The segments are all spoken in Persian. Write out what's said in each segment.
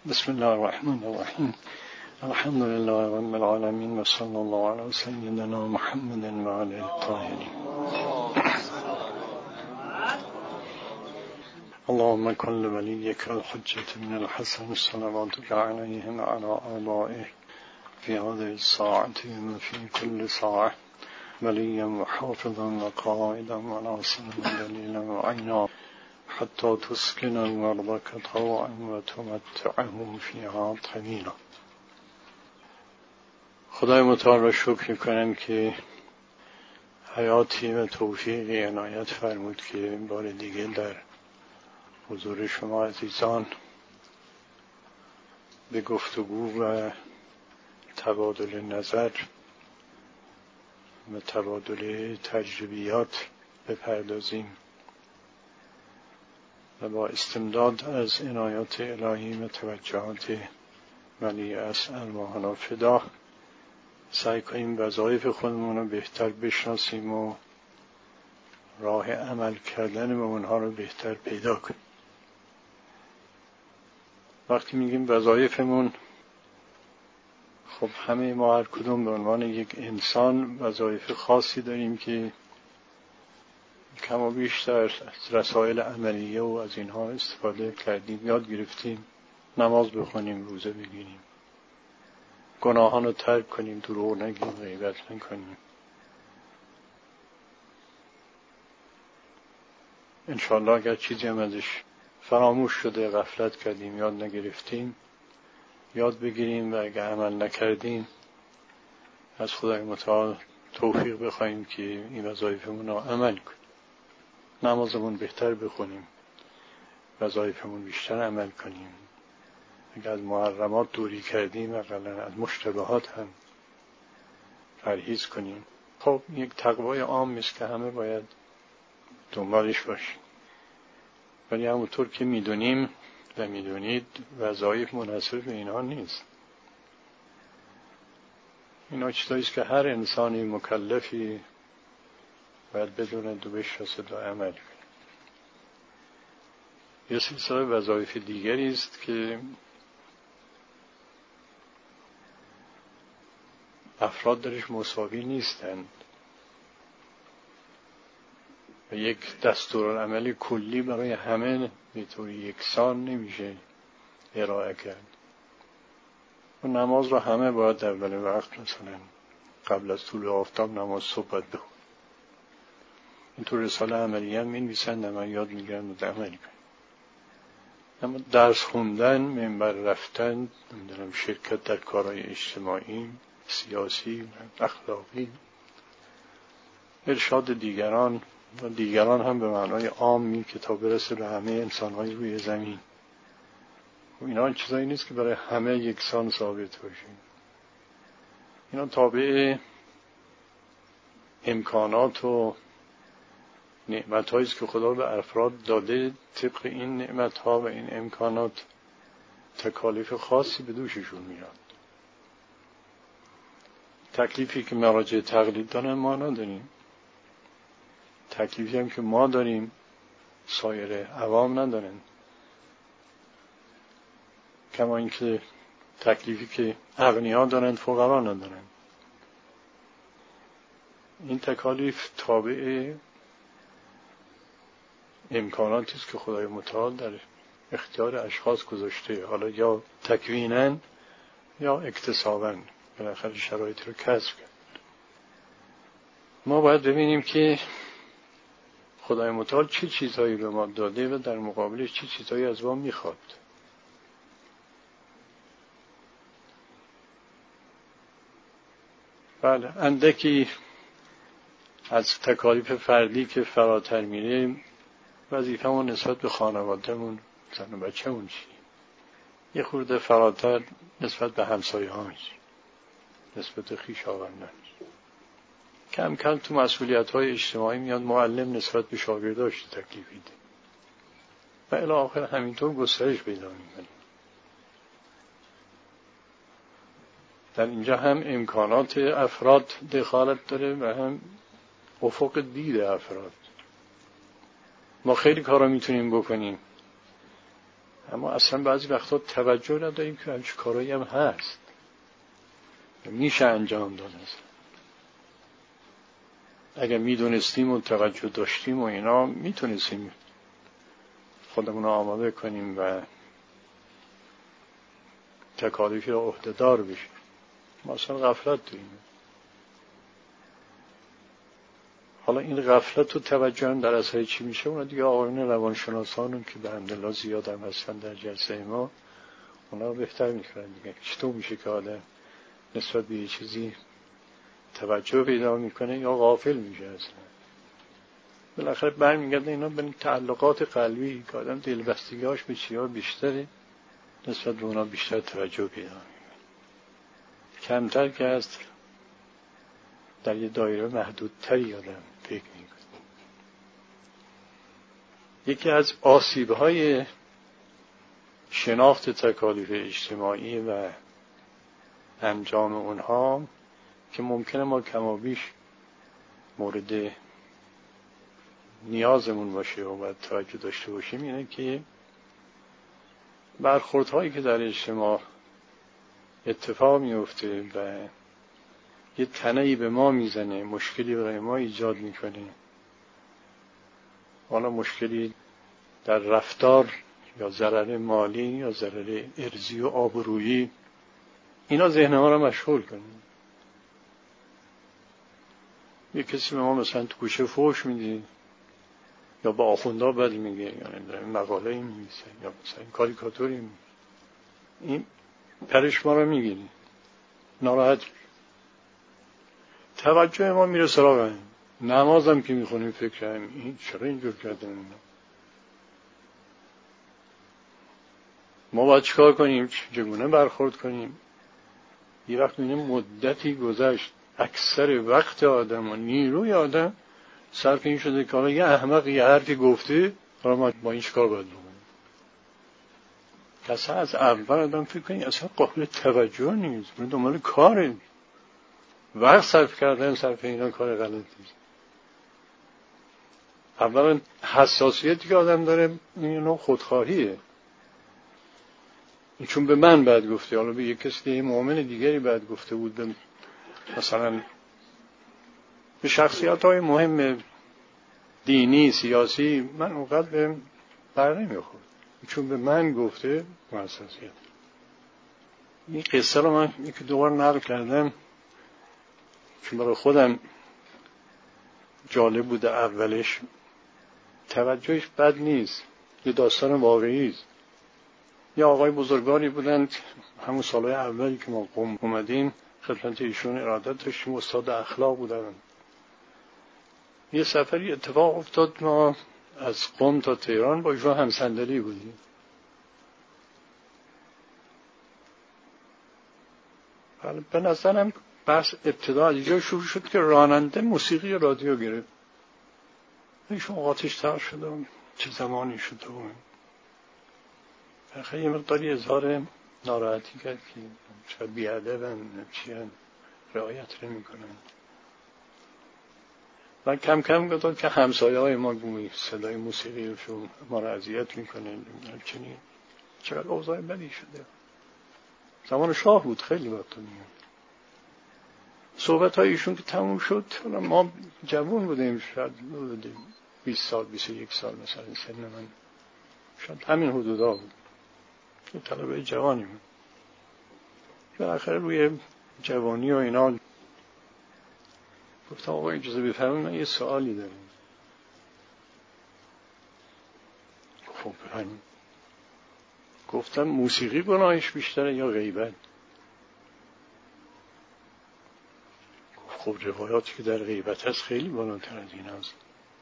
بسم الله الرحمن الرحیم. الحمد لله رب العالمین و صلی الله علی سیدنا محمد و آله الطاهرین. اللهم کن لولیک الحجة من الحسن صلواتک علیه و علی آبائه فی هذه الساعة و فی کل ساعة ولیا و حافظا و قائدا و ناصرا و دلیلا و عینا حتی تسکن الارض طوعا و تمتعه فیها طویلا. خدای متعال را شکر کنم که حیاتی و توفیقی عنایت فرمود که بار دیگه در حضور شما عزیزان به گفتگو و تبادل نظر و تبادل تجربیات بپردازیم و با استمداد از عنایات الهی و توجهات ولی از ارواحنا فدا سعی کنیم وظایف خودمون رو بهتر بشناسیم و راه عمل کردن به اونها رو بهتر پیدا کنیم. وقتی میگیم وظایفمون، خب همه ما هر کدوم به عنوان یک انسان وظایف خاصی داریم که کم و بیشتر از رسائل عملیه و از اینها استفاده کردیم، یاد گرفتیم. نماز بخونیم، روزه بگیریم، گناهان رو ترک کنیم، دروغ نگیم، غیبت نکنیم. انشاءالله اگر چیزی هم ازش فراموش شده، غفلت کردیم، یاد نگرفتیم، یاد بگیریم و اگر عمل نکردیم از خدای متعال توفیق بخوایم که این وظایفمون رو عمل کنیم. نمازمون بهتر بخونیم، وظایفمون بیشتر عمل کنیم. اگر از محرمات دوری کردیم اقلا از مشتبهات هم پرهیز کنیم. خب یک تقوای عام است که همه باید دنبالش باشیم. ولی همونطور که میدونیم و میدونید وظایف منحصر به اینها نیست. اینا چیزایی است که هر انسانی مکلفی باید بدوند و بشناسد و عمل کنه. یه سلسله وظایف دیگری است که افراد درش مساوی نیستند و یک دستورالعمل کلی برای همه به طور یکسان نمیشه ارائه کرد. و نماز را همه باید در اول وقت مثلا قبل از طلوع آفتاب نماز صبح باید بخونن. اینطور رساله عملی هم می‌نویسند، من یاد میگیرم و عمل کنم. اما درس خوندن، منبر رفتن، نمیدونم شرکت در کارهای اجتماعی، سیاسی و اخلاقی، ارشاد دیگران و دیگران هم به معنای عامی که تا برسه به همه انسان‌های روی زمین. و اینا چیزایی نیست که برای همه یکسان ثابت باشه. اینا تابع امکانات و نعمت‌هایی است که خدا به افراد داده. طبق این نعمت‌ها و این امکانات تکالیف خاصی به دوششون میاد. تکلیفی که مراجع تقلید دارن ما نداریم. تکلیفی هم که ما داریم سایر عوام ندارن. کما اینکه تکلیفی که اغنیا دارن فقرا ندارن. این تکالیف تابع امکاناتی است که خدای متعال در اختیار اشخاص گذاشته، حالا یا تکویناً یا اکتساباً، بالاخره شرایط رو کسب کرد. ما باید ببینیم که خدای متعال چه چیزهایی به ما داده و در مقابلش چه چیزهایی از ما میخواد. بله، اندکی از تکالیف فردی که فراتر میره، وظیفه‌مون نسبت به خانواده‌مون، زن و بچه‌مون چی؟ یه خورده فراتر نسبت به همسایه‌هامون چی؟ نسبت به خویشاوندان. کم کم تو مسئولیت‌های اجتماعی میاد معلم نسبت به شاگرداش تکلیف میده. و الی آخر همینطور گسترش پیدا می‌کنه. در اینجا هم امکانات افراد دخالت داره و هم افق دید افراد. ما خیلی کارا میتونیم بکنیم اما اصلا بعضی وقتا توجه نداریم که همچه کارایی هم هست، میشه انجام داد. اگر میدونستیم و توجه داشتیم و اینا میتونستیم خودمون رو آماده کنیم و تکالیفی رو عهده‌دار بشیم. ما اصلا غفلت داریم. حالا این غفلت و توجه هم در اثر چی میشه؟ اونا دیگه آقایون روانشناسانون که به الحمدلله زیاد هم هستن در جلسه ما، اونا رو بهتر میکنن دیگه. چطور میشه که آدم نسبت به یه چیزی توجه پیدا میکنه یا غافل میشه اصلا؟ بالاخره برمیگرده اینا به تعلقات قلبی که آدم دلبستگی‌هاش به چی‌ها بیشتره، نسبت به اونا بیشتر توجه پیدا میکنه. کمتر که هست در یه دایره محدودتری آدم فکر میکنه. یکی از آسیب‌های شناخت تکالیف اجتماعی و انجام اونها که ممکنه ما کمابیش مورد نیازمون باشه و باید توجه داشته باشیم، اینه که برخوردهایی که در اجتماع اتفاق میفته و یه تنهی به ما میزنه، مشکلی برای ما ایجاد میکنه، حالا مشکلی در رفتار یا ضرر مالی یا ضرر ارضی و آبرویی، اینا ذهن ما رو مشغول کنه. یه کسی به ما مثلا تو کوچه فحش میده یا با آخوندا بد میگه یا مقاله می‌نویسه یا مثلا کاریکاتوری میگه، این پرش ما رو میگیره، ناراحت. توجه ما میره سراغ نمازم که میخونیم فکر کنیم این چرا اینجور کردن، ما باید چیکار کنیم، چگونه برخورد کنیم. یه وقت میبینیم مدتی گذشت، اکثر وقت آدم و نیروی آدم صرف این شده که حالا یه احمق یه حرفی گفته، حالا ما با این چیکار باید بکنیم. کسا از اول آدم فکر کنیم اصلا قابل توجه نیست، من دنبال کاره، وقت صرف کردن صرف اینا کار غلطی. اولا حساسیتی که آدم داره اینو خودخواهیه، چون به من بعد گفته، حالا به یک کسی دیگه مؤمن دیگری بعد گفته بود، به مثلا به شخصیت‌های مهم دینی سیاسی، من اونقدر به بر نمیخورد، چون به من گفته حساسیت. این قصه رو من یک دوبار نقل کردم چون برای خودم جالب بوده. اولش توجهش بد نیست، یه داستان واقعی است. یه آقای بزرگواری بودند، همون سالهای اولی که ما قم اومدیم خدمت ایشون ارادت داشتیم، استاد اخلاق بودن. یه سفری اتفاق افتاد، ما از قم تا تهران با ایشون همصندلی بودیم. به نظرم بحث ابتدا از اینجا شروع شد که راننده موسیقی رادیو گرفت. ایشون آتش تر شده، چه زمانی شده بود. خیلی مقداری اظهار ناراحتی کرد که چه بیادبن، چه رعایت نمی کنن. و کم کم گفتم که همسایه های ما صدای موسیقی رو ما را اذیت میکنه، چنین چقدر اوضاع بدی شده. زمان شاه بود، خیلی وقت میاد. صحبت های ایشون که تموم شد، ما جوان بودیم، شاید 20 سال 21 سال مثلا سن من، شاید همین حدودا بود، یه طلبه جوانی بود. بالاخره روی جوانی و اینا گفتم آقا اجازه بفرمایید من یه سوالی دارم. خب بفرمایید. گفتم موسیقی گناهش بیشتره یا غیبت؟ خب روایاتی که در غیبت هست خیلی بالاتر از این هست.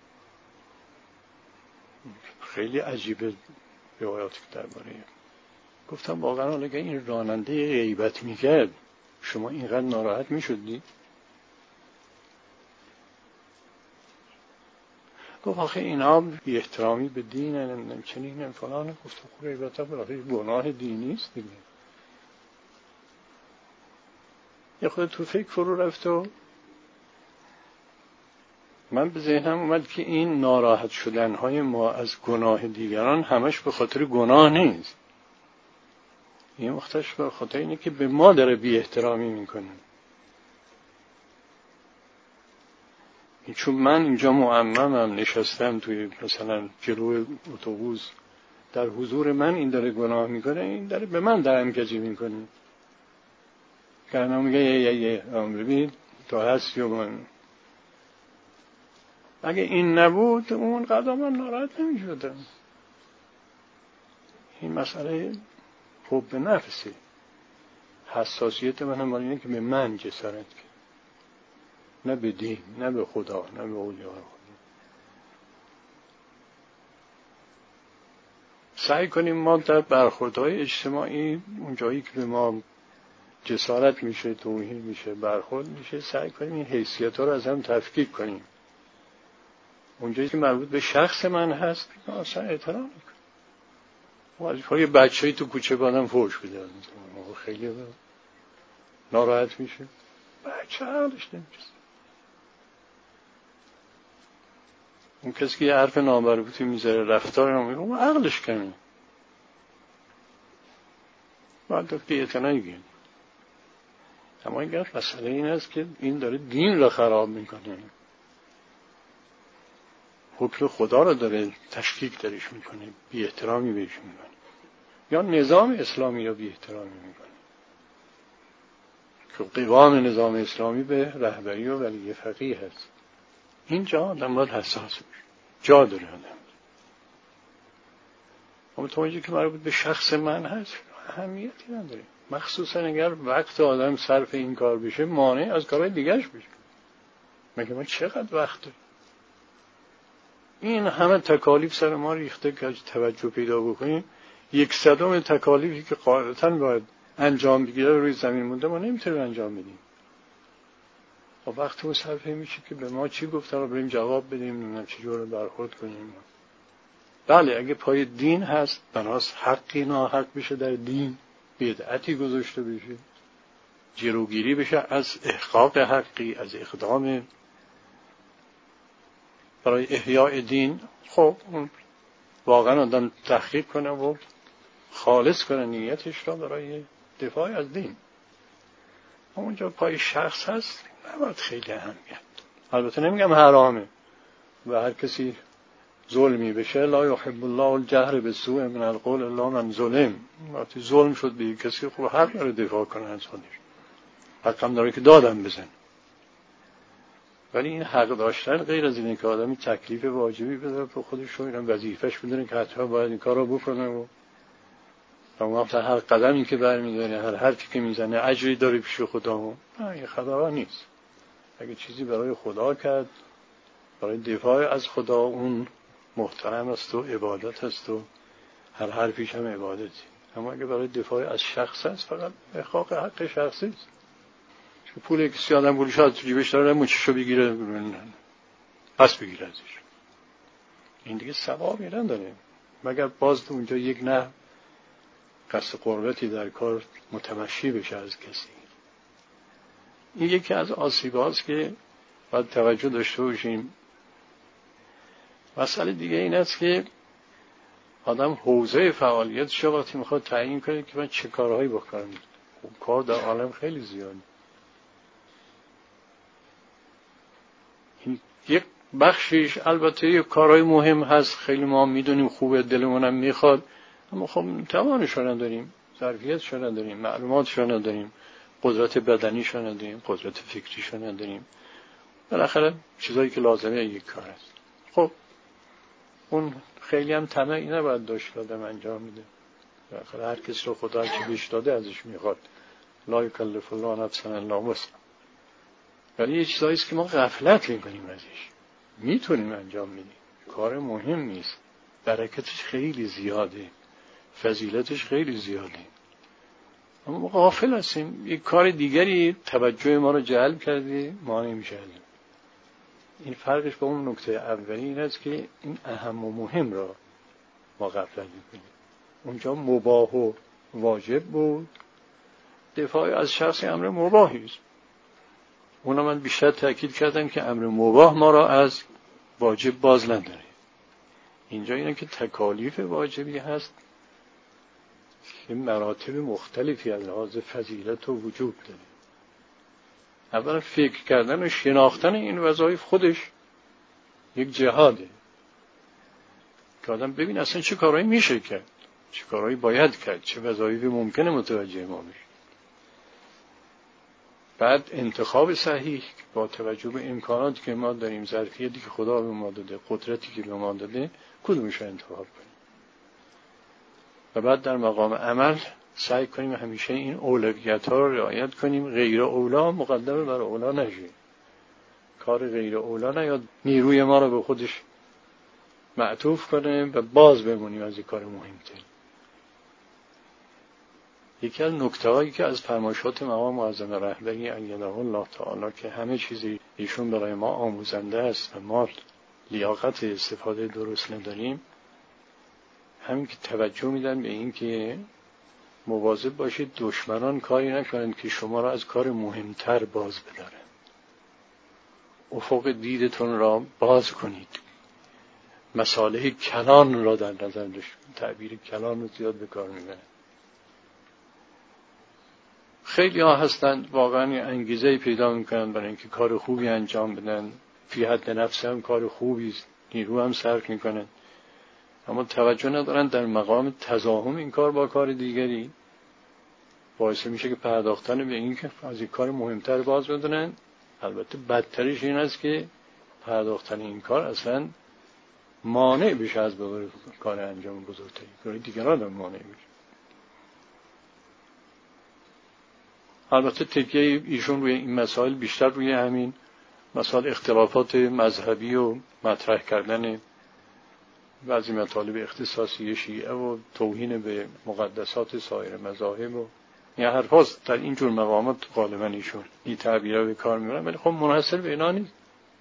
خیلی عجیبه روایاتی که درباره. گفتم واقعا اگه این راننده غیبت میکرد شما اینقدر ناراحت میشدی؟ گفت آخه اینا بی احترامی به دین نمیدونم چنین فلان. گفتم خب غیبت بالاخره گناه دینی است دیگه. یه خود تو فکر فرو رفت و من به ذهنم اومد که این ناراحت شدنهای ما از گناه دیگران همش به خاطر گناه نیست. این مختص به خاطر اینه که به ما داره بی احترامی میکنه. چون من اینجا معممم، نشستم توی مثلا جلوی اتوبوس، در حضور من این داره گناه میکنه، این داره به من دهن‌کجی میکنه. که انا میگه یه ببین تو هستی و من. اگه این نبود اون قدر من ناراحت نمیشدم. این مسئله حب نفسه. حساسیت من هم اینه که به من جسارت کنه، نه به دین، نه به خدا، نه به اولیاء خدا. سعی کنیم ما در برخوردهای اجتماعی اون جایی که به ما جسارت میشه، توهین میشه، برخورد میشه، سعی کنیم این حیثیت‌ها رو از هم تفکیک کنیم. اونجایی که مربوط به شخص من هست اصلا احترام میکنم. یه بچه‌ای تو کوچه بادم فحش بده خیلی ناراحت میشه. بچه عقلش نمیرسه. اون کسی که یه حرف نامربوطی میذاره، رفتار نامربوطی، اون عقلش کمه. باید که اعتنایی گیم. اما این مسئله این است که این داره دین را خراب میکنه، حکم خدا را داره تشکیک درش میکنه، بی احترامی بهش میکنه، یا نظام اسلامی را بی احترامی میکنه که قوام نظام اسلامی به رهبری و ولی فقیه هست. اینجا آدم باید حساس بشه، جا داره آدم. اما تا اونجایی که مربوط به شخص من هست اهمیتی نداره، مخصوصا اگر وقت آدم صرف این کار بشه مانع از کارهای دیگرش بشه. مگه ما چقدر وقت داریم؟ این همه تکالیف سر ما ریخته که توجه پیدا بکنیم. 1/100 تکالیفی که قاعدتاً باید انجام بگیره روی زمین مونده ما نمیتونیم انجام بدیم. و وقتی اون صرف میشه که به ما چی گفتن رو بریم جواب بدیم، نمیدونم چجور برخورد کنیم. بله اگه پای دین هست بناس حقی ناحق بشه، در دین بدعتی گذاشته بشه، جلوگیری بشه از احقاق حقی، از اقدام برای احیاء دین، خب واقعا آدم تحقیق کنه و خالص کنه نیتش را برای دفاع از دین. اونجا پای شخص هست نباید خیلی اهمیت. البته نمیگم حرامه و هر کسی ظلمی بشه، لا یحب الله الجهر بالسوء من القول الا من ظلم. وقتی ظلم شد به کسی خب حق داره دفاع کنه از خودش، حق هم داره که دادم بزن. ولی این حق داشتن غیر از اینه که آدمی تکلیف واجبی بده به خودش و اینم وظیفه‌اش بدونه که حتما باید این کار رو بکنه و وقتا هر قدمی که برمی‌داره، هر حرفی که میزنه اجری داره پیش خدا. نه این خدا نیست. اگه چیزی برای خدا کرد، برای دفاع از خدا، اون محترم است و عبادت است و هر حرفیش هم عبادتی. اما اگه برای دفاع از شخص است فقط احقاق حق شخصی است. که پولی کسی آدم پولش تو جیبش داره مچشو بگیره پس بگیره ازش، این دیگه ثوابی نداره مگر باز تو اونجا یک نه قصد قربتی در کار متمشی بشه از کسی. این یکی از آسیب‌هاست که باید توجه داشته باشیم. مسئله دیگه این است که آدم حوزه فعالیتش وقتی میخواد تعیین کنه که من چه کارهایی بکنم، کار در عالم خیلی زیاده. یک بخشش البته یک کارهای مهم هست، خیلی ما میدونیم خوبه، دلمونم میخواد، اما خب توانشو نداریم، ظرفیتشو نداریم، معلوماتشو نداریم، قدرت بدنیشو نداریم، قدرت فکریشو نداریم، بالاخره چیزایی که لازمه یک کار است. خب اون خیلی هم طمعی نباید داشت که آدم انجام میده. بالاخره هر کس رو خدا چه بهش داده ازش میخواد. لا یکلف الله نفسا الا وسعها. ولی یه چیزایی است که ما غفلت میکنیم ازش. میتونیم انجام بدیم. کار مهم نیست. برکتش خیلی زیاده. فضیلتش خیلی زیاده. اما ما غافل هستیم. یک کار دیگری توجه ما رو جلب کرده، ما نمیشه. این فرقش با اون نکته اولی این است که این اهم و مهم را ما غفلت میکنیم. اونجا مباح و واجب بود، دفاع از شخص امر مباحی است. اونا من بیشتر تأکید کردم که امر مباح ما را از واجب باز نداره. اینجا اینه که تکالیف واجبی هست که مراتب مختلفی از لحاظ فضیلت و وجود داره. اولا فکر کردن و شناختن این وظایف خودش یک جهاده که آدم ببین اصلا چه کارهایی میشه کرد، چه کارهایی باید کرد، چه وظایفی ممکنه متوجه ما بشه. بعد انتخاب صحیح با توجه به امکاناتی که ما داریم، ظرفیتی که خدا به ما داده، قدرتی که به ما داده، کدومش رو انتخاب کنیم. و بعد در مقام عمل سعی کنیم همیشه این اولویت‌ها رو رعایت کنیم، غیر اولا مقدم بر اولا نشه. کار غیر اولا نیاد نیروی ما رو به خودش معطوف کنه و باز بمونیم از این کار مهمتر. یکی از نکته‌هایی که از فرمایشات مقام معظم رهبری ایده الله تعالی که همه چیزی ایشون برای ما آموزنده است و ما لیاقت استفاده درست نداریم، همین که توجه میدن به این که مواظب باشید دشمنان کاری نکنند که شما را از کار مهمتر باز بدارن. افق دیدتون را باز کنید. مصالح کلان را در نظر داشته. تعبیر کلان رو زیاد به کار میبرن. خیلی ها هستند واقعا انگیزه پیدا میکنن برای اینکه کار خوبی انجام بدن، فی حد نفس هم کار خوبی است، نیرو هم صرف میکنن، اما توجه ندارن در مقام تزاحم این کار با کار دیگری باعث میشه که پرداختن به این که از این کار مهمتر باز بدونن. البته بدترش این است که پرداختن این کار اصلا مانع بشه از کار انجام بزرگتری، کاری دیگران هم مانع میشه. البته تکیه ایشون روی این مسائل بیشتر روی همین مسائل اختلافات مذهبی و مطرح کردن بعضی مطالب اختصاصی شیعه و توهین به مقدسات سایر مذاهب و این حرفاست. در این جور مقامات غالبا ایشون این تعبیرها به کار میبرن، ولی خب منحصر به اینا نیست.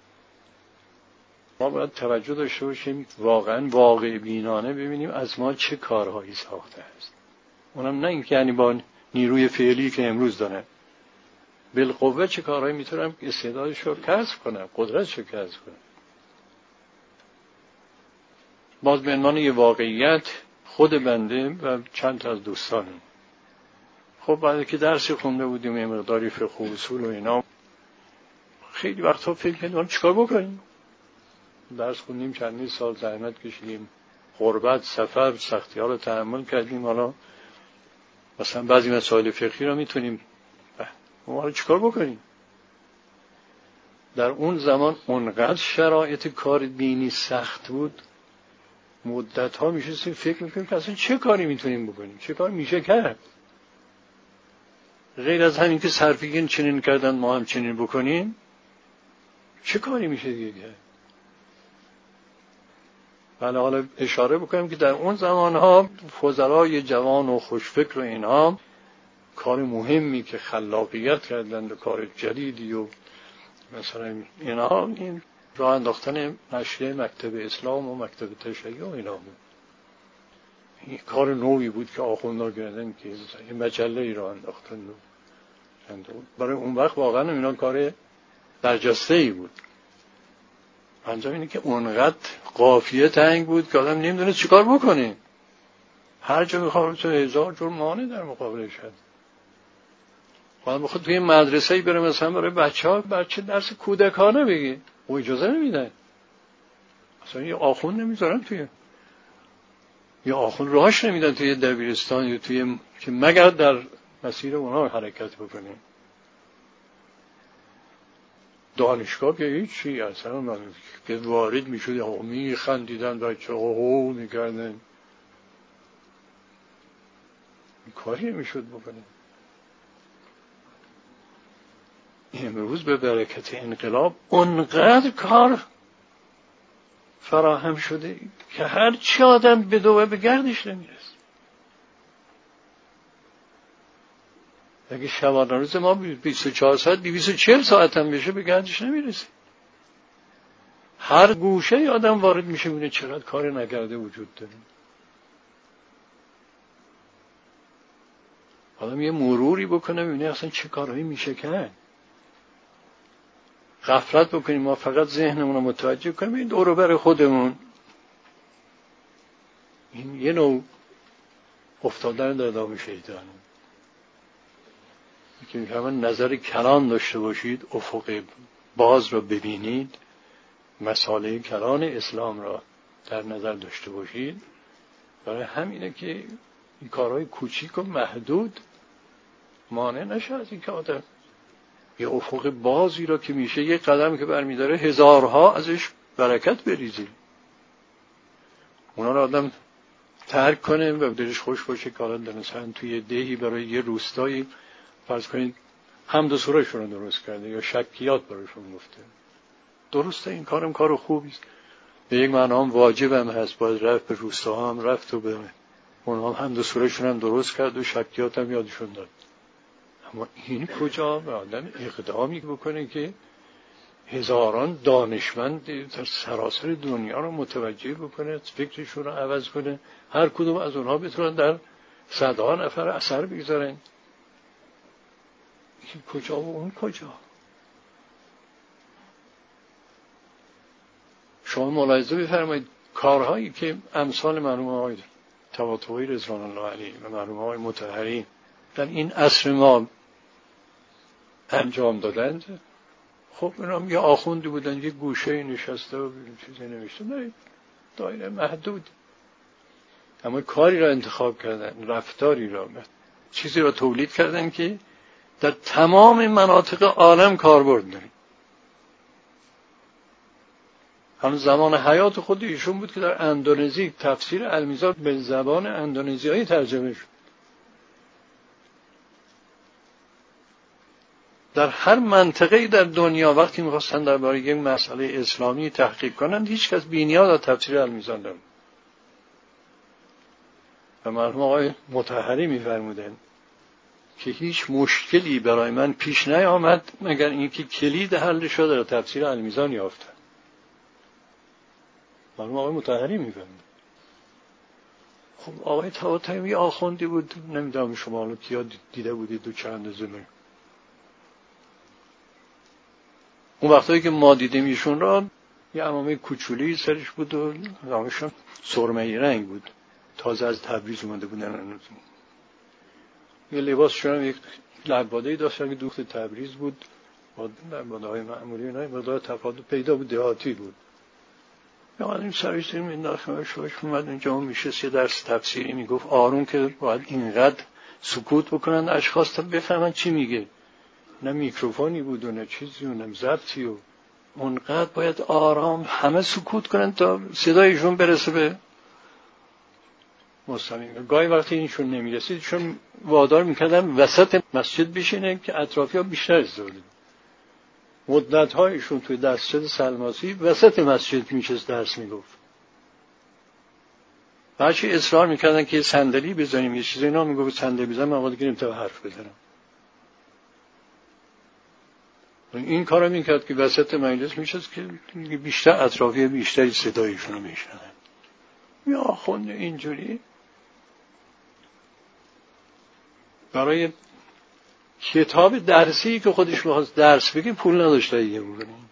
ما باید توجه داشته باشیم واقعا واقع بینانه ببینیم از ما چه کارهایی ساخته است. اونم نه اینکه یعنی با نیروی فعلی که امروز دارن، بالقوه چه کارهایی میتونم استعدادش رو کسب کنم، قدرتش رو کسب کنم. باز به عنوان یه واقعیت خود بنده و چند تا از دوستانم، خب بعد که درسی خونده بودیم یه مقداری فقه و اصول و اینا، خیلی وقتا فکر کردیم چیکار بکنیم. درس خوندیم، چندین سال زحمت کشیدیم، غربت، سفر، سختی‌ها رو تحمل کردیم، حالا مثلا بعضی مسائل فقهی رو میتونیم، ما رو چیکار بکنیم؟ در اون زمان اونقدر شرایط کار دینی سخت بود، مدت‌ها میشستیم فکر میکنیم که اصلا چه کاری میتونیم بکنیم، چه کار میشه کرد غیر از همین که صرفیگین چنین کردن ما هم چنین بکنیم. چه کاری میشه دیگه کرد؟ بله، حالا اشاره بکنیم که در اون زمانها فضلای جوان و خوشفکر و اینها کار مهمی که خلاقیت کردند و کار جدیدی و مثلا اینها این راه انداختن نشریه مکتب اسلام و مکتب تشیع و اینا بود. این کار نوعی بود که آخوندها کردن که این مجله ای راه انداختن. برای اون وقت واقعا اینا کار برجسته ای بود. انجام اینه که اونقدر قافیه تنگ بود که آدم نمیدونه چیکار بکنه. هر جا میخواد تو هزار جور مانع در مقابلش هست. حالا بخواد توی مدرسه‌ای بره مثلا برای بچه درس کودکانه بگه، او اجازه نمیدن. اصلا یه آخوند نمیذارن توی، یه آخوند راهش نمیدن توی دبیرستان یا توی که مگر در مسیر اونها حرکت بکنه. دانشگاه یا هیچی، اصلا من که وارد میشد آقا میخندیدن بچه ها میکردن، کاری میشد بکنه. امروز به برکت انقلاب اونقدر کار فراهم شده که هر چی آدم بدوه به گردش نمیرسه. اگه شبانه روز ما 24 ساعت 240 ساعت هم بشه به گردش نمیرسه. هر گوشه آدم وارد میشه ببینه چقدر کار نکرده وجود داره. آدم یه مروری بکنه ببینه اصلا چه کارهایی میشه کرد. غفلت بکنیم، ما فقط ذهنمون رو متوجه کنیم این دور و بر خودمون. این یه نوع افتادن در دام شیطان. که همین نظر کلان داشته باشید، افق باز را ببینید، مسائل کلان اسلام را در نظر داشته باشید. برای همینه که این کارهای کوچیک و محدود مانع نشه از این که آدم یه افق بازی را که میشه یک قدم که برمیداره هزارها ازش برکت بریزه. اونا را آدم ترک کنه و دلش خوش باشه که آدم مثلا توی دهی برای یه روستایی فرض کنید حمد و سورهشون رو درست کرده یا شکیات برایشون گفته. درسته، این کارم کار خوبی است، به یک معنا هم واجب هم هست، باید رفت به روستاها هم رفت و به اونها هم حمد و سورهشون هم درست کرد و شکیات هم یادشون داد. اما این کجا به آدم اقدامی بکنه که هزاران دانشمند در سراسر دنیا رو متوجه بکنه، فکرشون رو عوض کنه، هر کدوم از اونها بتونن در صدها نفر اثر بگذارن. این کجا و اون کجا؟ شما ملاحظه بفرمایید کارهایی که امثال مرحوم آقای طباطبایی رضوان الله علیه و مرحوم آقای مطهری در این عصر ما انجام دادند. خب اینا یه آخوندی بودن، یه گوشه نشسته و چیزی نوشته، نه دایره محدود، اما کاری را انتخاب کردن، رفتاری را، چیزی را تولید کردن که در تمام مناطق عالم کاربرد داره. همون زمان حیات خود ایشون بود که در اندونزی تفسیر المیزان به زبان اندونزیایی ترجمه شد. در هر منطقه‌ای در دنیا وقتی می‌خواستن درباره یک مسئله اسلامی تحقیق کنند، هیچ کس بی‌نیاز از تفسیر المیزان نبود. و مرحوم آقای مطهری می‌فرمودند که هیچ مشکلی برای من پیش نیامد مگر اینکه کلید حلش را در تفسیر المیزان یافتم. مرحوم آقای مطهری می‌فرمود. خب آقای طباطبایی آخوندی بود، نمی‌دونم شما الان کیا دیده بودید و چند زمین. اون وقتایی که ما دیدیم ایشون را، یه عمامه کوچولی سرش بود و رنگشون سرمه‌ای رنگ بود، تازه از تبریز اومده بودن. یه لباسشون هم یک لباده‌ای داشتن که دوخت تبریز بود، با لباده‌های معمولی نه، مقدار تفاوت پیدا بود، دهاتی بود. یا این سرش دیم این داخل شوش اومد اونجا میشه یه درس تفسیری میگفت آروم که باید اینقدر سکوت بکنن اشخاص تا بفهمن چی میگه. نه میکروفونی بود و نه چیزی و نه ضبطی و اونقدر باید آرام همه سکوت کنن تا صدایشون برسه به مستمعین. گاهی وقتی اینشون نمیرسید چون وادار میکردن وسط مسجد بشینه که اطرافی‌ها بیشتر استفاده کنن. مدت‌هایشون توی دستجات سلماسی وسط مسجد میشست درس میگفت. هرچی اصرار میکردن که صندلی بزنیم یه چیزی، اینا میگفت صندلی بزنم من دیگه نمیتونم حرف بزنم. این کارو میکرد که وسط مجلس میشست که بیشتر اطرافی بیشتری صدایشون رو میشنن. یا آخوند اینجوری برای کتاب درسی که خودش می‌خواست درس بگه پول نداشته دیگه بکنیم.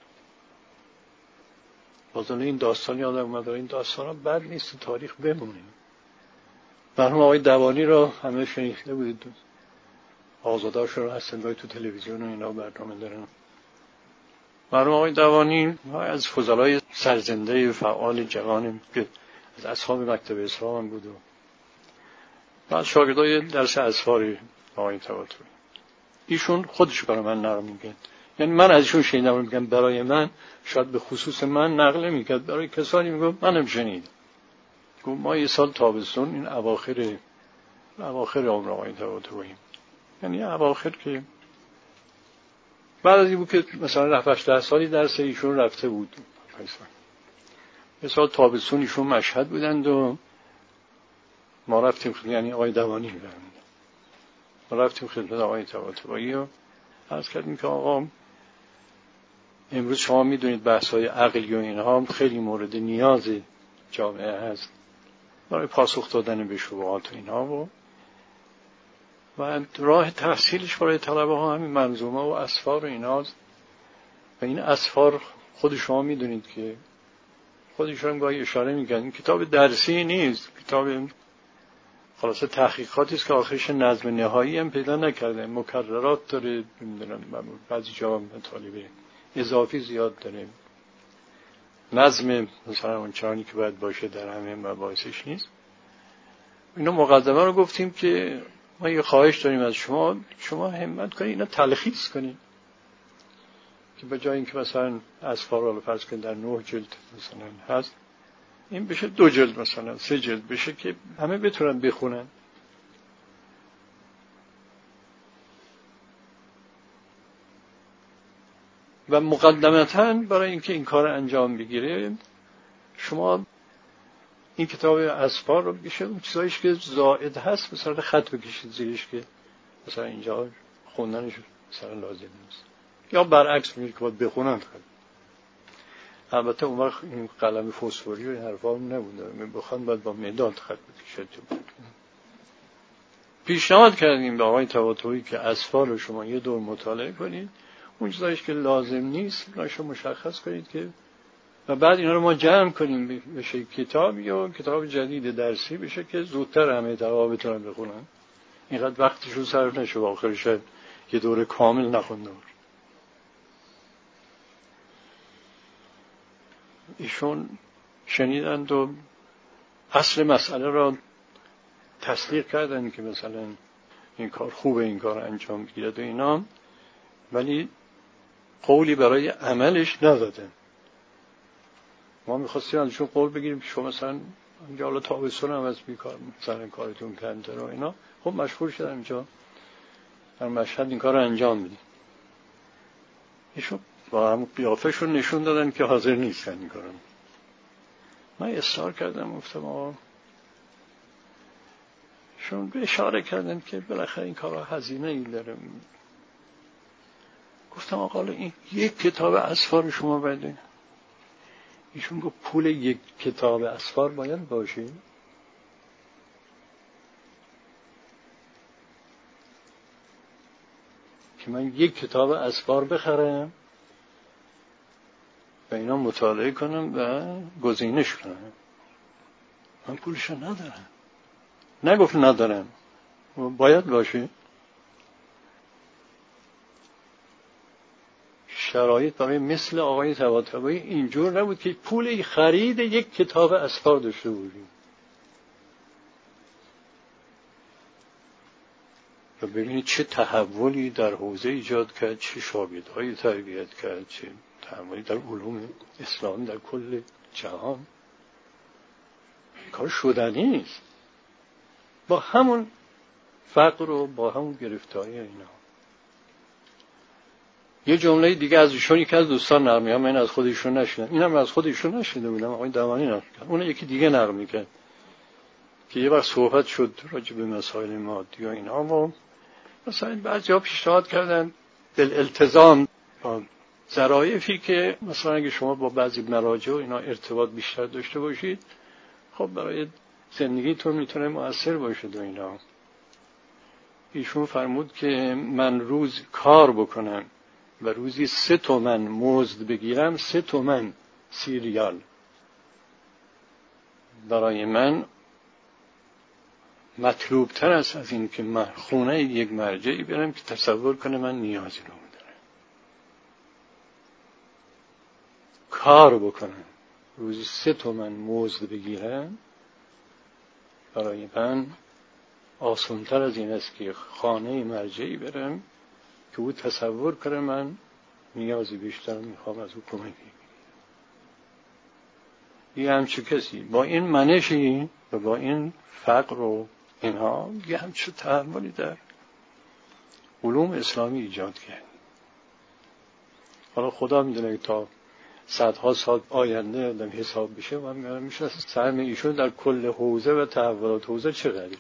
بازم این داستان یادم اومد، این داستانا بد نیست، تاریخ بمونیم. مرحوم آقای دوانی را همه شنیده بودید، آزاده‌اش رو هستن باید تو تلویزیون و اینا برنامه دارن. مرحوم آقای دوانی از فضلای سرزنده فعال جوان که از اصحاب مکتب اسلام بود و بعد شاگردای درس اسفار آقای طباطبایی. ایشون خودش برای من نقل می‌کرد، یعنی من از ایشون شنیدم میگم برای من، شاید به خصوص من نقل می‌کرد، برای کسانی میگم منم شنیدم. گفت ما یه سال تابستون این اواخر عمر آقای طباطبایی، یعنی اواخر که بعد از این بود که مثلا 7-8 سالی درس ایشون رفته بود، یه سال تابستون ایشون مشهد بودند و ما رفتیم، یعنی آقای دوانی بودند، ما رفتیم خدمت آقای طباطبایی و عرض کردیم که آقا امروز شما میدونید بحث‌های عقلی و اینها خیلی مورد نیاز جامعه هست برای پاسخ دادن به شبهات و اینها و راه تحصیلش برای طلبه ها همین منظومه و اسفار و ایناست. و این اسفار خود شما میدونید که خودشون گاهی اشاره میکنن کتاب درسی نیست، کتاب خلاصه تحقیقاتی است که آخرش نظم نهایی هم پیدا نکرده، مکررات داره، نمیدونم بعضی جا مطالبه اضافی زیاد داره، نظم مثلا اون چانی که باید باشه در همه مباحثش نیست. اینا مقدمه رو گفتیم که ما یه خواهش داریم از شما همت کنید اینا تلخیص کنید که به جای اینکه مثلا اسفار رو فرض کنید در 9 جلد مثلا هست، این بشه 2 جلد مثلا 3 جلد بشه که همه بتونن بخونن. و مقدمتاً برای اینکه این کار انجام بگیره شما این کتاب اسفار رو بشه اون چیزایش که زائد هست مثلا خط بکشید زیرش که مثلا اینجا خوندنش مثلا لازم نیست، یا برعکس میگه که باید بخونن. البته اون وقت این قلم فسفوری و این حرفا هم نبوده، بخوان باید با مداد خط بکشید. پیشنهاد کردیم به آقای طباطبایی که اسفار رو شما یه دور مطالعه کنید، اون چیزایش که لازم نیست ناشو مشخص کنید که و بعد اینا رو ما جمع کنیم بشه کتاب یا کتاب جدید درسی بشه که زودتر همه طلبا بتونن بخونن، اینقدر وقتشون صرف نشه و آخرش یه دوره کامل نخونده باشه. ایشون شنیدند و اصل مسئله را تصدیق کردن که مثلا این کار خوبه، این کار انجام بگیرد و اینا، ولی قولی برای عملش ندادن. ما می‌خواستیم ازشون قول بگیریم که شما مثلا اینجا حالا تابستون هم از بیکار مثلا کارتون کنده و اینا، خب مشغول شدن اینجا در مشهد این کار رو انجام میدیم. ایشون با هم قیافه‌شون نشون دادن که حاضر نیستن این کارو. من اصرار کردم گفتم آقا، ایشون اشاره کردن که بالاخره این کارا هزینه‌ای داره. گفتم آقا این یک کتاب اسفار شما بده. ایشون گفت پول یک کتاب اسفار باید باشه؟ که من یک کتاب اسفار بخرم و اینا مطالعه کنم و گزینش کنم؟ من پولشو ندارم. نگفت ندارم، باید باشه. شرایط برای مثل آقای طباطبایی اینجور نبود که پول خرید یک کتاب اسفار داشته بودیم. و ببینید چه تحولی در حوزه ایجاد کرد، چه شاگردهایی تربیت کرد، چه تحولی در علوم اسلام در کل جهان. کار شدنی نیست با همون فقر و با همون گرفتاری اینا. یه جمله دیگه از ایشون یکی از دوستان نقل می‌کنه، من از خودشون نشنیدم، اینم از خودشون نشنیده بودم، آقای دمانی نقل کرد. اون یکی دیگه نقل می‌کنه که یه وقت صحبت شد راجع به مسائل مادی و اینا و مثلا بعضیا پیشنهاد کردن بالالتزام با ظرافی که مثلا اگه شما با بعضی مراجع و اینا ارتباط بیشتر داشته باشید خب برای زندگیتون میتونه مؤثر باشه و اینا. ایشون فرمود که من روز کار بکنم و روزی 3 تومن مزد بگیرم، 3 تومن 30 ریال برای من مطلوب تر است از این که من خونه یک مرجعی برم که تصور کنه من نیازی رو دارم. کار بکنم روزی 3 تومن مزد بگیرم برای من آسان‌تر از این است که خانه مرجعی برم که او تصور کنه من نیازی بیشتر میخوام از او کمک بگیرم. یه همچون کسی با این منشی و با این فقر و اینها یه همچون تحولی در علوم اسلامی ایجاد کرد. حالا خدا میدونه تا صدها سال آینده آدم حساب بشه و من میشه سهم ایشون در کل حوزه و تحولات حوزه چقدره.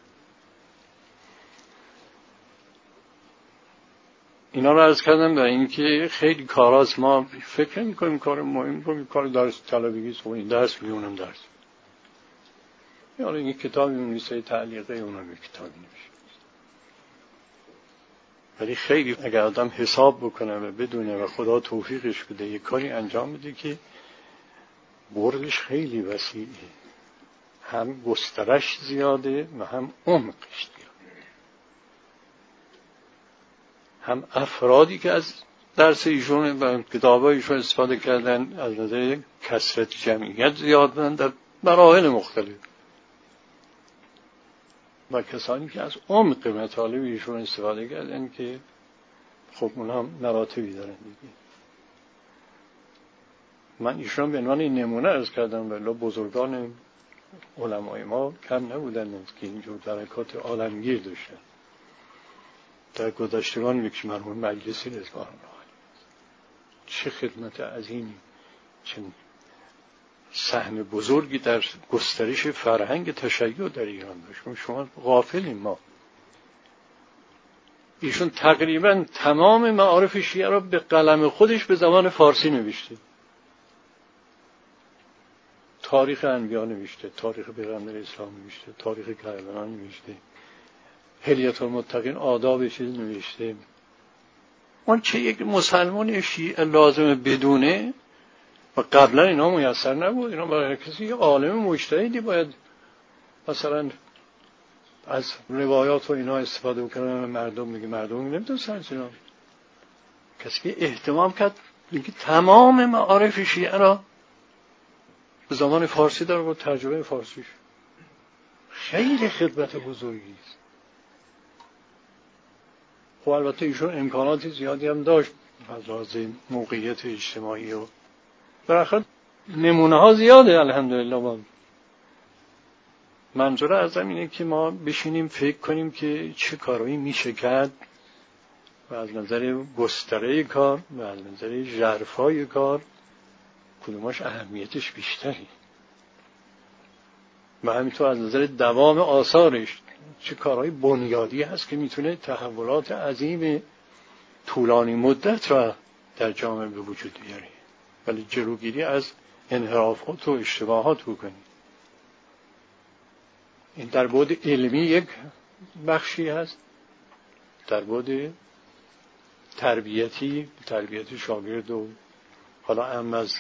اینا رو عرض کردم برای اینکه خیلی کاراست ما فکر می‌کنیم کار مهم کنیم، کار درس طلبگی است، این درس میونم درس. یا این کتابی می‌نویسه تعلیقه اونا به کتابی نمیشه. ولی خیلی اگر آدم حساب بکنه و بدونه و خدا توفیقش بده یک کاری انجام بده که بردش خیلی وسیعه، هم گسترش زیاده و هم عمقش زیاده. هم افرادی که از درس ایشون و کتابای ایشون استفاده کردن از نظر کثرت جمعیت زیاد بودن در مراحل مختلف، و کسانی که از عمق مطالب ایشون استفاده کردن که خب اون هم مراتبی دارن دیگه. من ایشون به عنوان نمونه عرض کردم، ولی بزرگان علمای ما کم نبودن که اینجور درکات عالمگیر داشتن. در گذشتگان یکی مرحوم مجلسی رضوان الله چه خدمت عظیمی، چه سهم بزرگی در گسترش فرهنگ تشیع در ایران داشت. شما غافلین. ما ایشون تقریبا تمام معارف شیعه را به قلم خودش به زبان فارسی نوشته. تاریخ انبیا نوشته، تاریخ پیغمبر اسلام نوشته، تاریخ کربلا نوشته، حلیة المتقین آداب چیز نوشته. اون چه یک مسلمان شیعه لازمه بدونه و قبلا اینا میسر نبود. اینا برای کسی یه عالم مجتهدی باید مثلا از روایات و اینا استفاده بکنن. مردم میگه مردم نمیدونن اینا. کسی که اهتمام کرد اینکه تمام معارف شیعه را به زبان فارسی داره با ترجمه فارسیش، خیلی خدمت بزرگی است. خب البته ایشون امکانات زیادی هم داشت از لحاظ موقعیت اجتماعی و بالاخره نمونه ها زیاده الحمدلله. منظور ازم اینه که ما بشینیم فکر کنیم که چه کارایی میشه کرد و از نظر گستره کار و از نظر ژرفای کار کدوماش اهمیتش بیشتری و همینطور از نظر دوام آثارش چه کارهای بنیادی هست که میتونه تحولات عظیم طولانی مدت را در جامعه به وجود بیاره، ولی جلوگیری از انحرافات و اشتباهات بکنی. این در بعد علمی یک بخشی هست، در بعد تربیتی، تربیت شاگرد و حالا هم از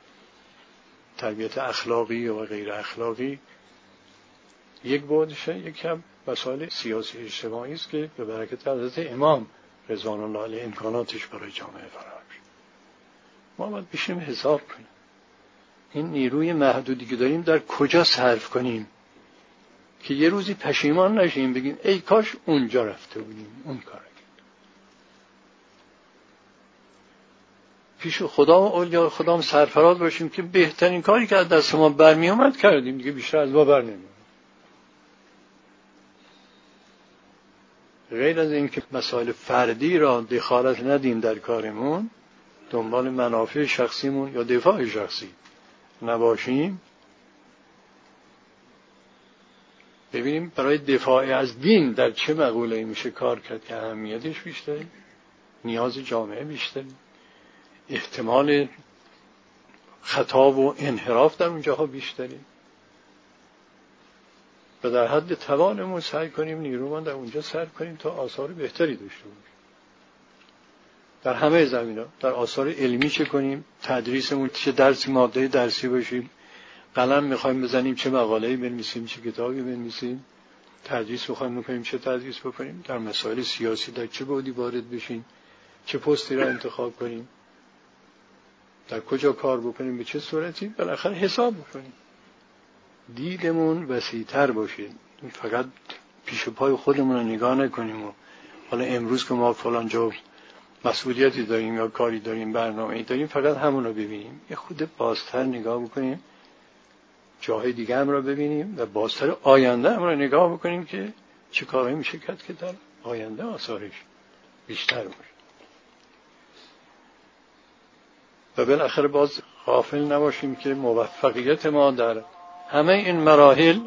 تربیت اخلاقی و غیر اخلاقی یک بعدشه. یک هم مسائل سیاسی اجتماعی است که به برکت حضرت امام رضوان الله علیه امکاناتش برای جامعه فراهم شد. ما باید بشیم حساب کنیم این نیروی محدودی که داریم در کجا صرف کنیم که یه روزی پشیمان نشیم بگیم ای کاش اونجا رفته بودیم اون کار. پیش خدا و اولیاء خدا هم سرفراز باشیم که بهترین کاری که از دست ما برمی اومد کردیم دیگه، بیشتر از ما بر نمیاد. غیر از این که مسائل فردی را دخالت ندیم در کارمون، دنبال منافع شخصیمون یا دفاع شخصی نباشیم، ببینیم برای دفاع از دین در چه مقوله‌ای میشه کار کرد که اهمیتش بیشتره، نیاز جامعه بیشتره، احتمال خطا و انحراف در اونجاها بیشتره و در حد توانمون سعی کنیم نیرومان در اونجا صرف کنیم تا آثار بهتری داشته باشیم. در همه زمینا، در آثار علمی چه کنیم، تدریسمون چه درسی ماده درسی باشیم، قلم میخوایم بزنیم چه مقاله‌ای بنویسیم چه کتابی بنویسیم، تدریس میخوایم بکنیم چه تدریس بکنیم، در مسائل سیاسی در چه بعدی وارد بشیم، چه پستی را انتخاب کنیم، در کجا کار بکنیم، به چه صورتی، بالاخره حساب بکنیم. دیدمون وسیع‌تر باشه، فقط پیش پای خودمون رو نگاه نکنیم و حالا امروز که ما فلان جا مسئولیتی داریم یا کاری داریم برنامه‌ای داریم فقط همون رو ببینیم. یه خود بازتر نگاه بکنیم، جاهای دیگه هم رو ببینیم و بازتر آینده هم رو نگاه بکنیم که چه کارهایی میشه کرد که در آینده آثارش بیشتر باشه. و بالاخره باز غافل نباشیم که موفقیت ما در همه این مراحل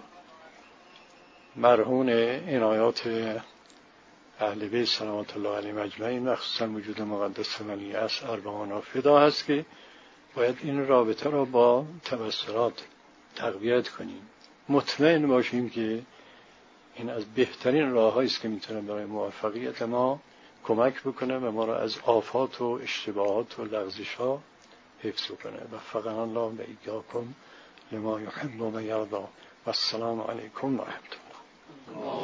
مرهون عنایات اهل بیت صلوات الله علیهم اجمعین، مخصوصا وجود مقدس ولی عصر اربعانا فدا هست که باید این رابطه را با تبصرات تقویت کنیم. مطمئن باشیم که این از بهترین راه‌هایی است که میتونه برای موفقیت ما کمک بکنه و ما را از آفات و اشتباهات و لغزش‌ها حفظ کنه. وفقنا الله و ایاکم لما یحب و یرضی. و السلام علیکم و رحمت الله.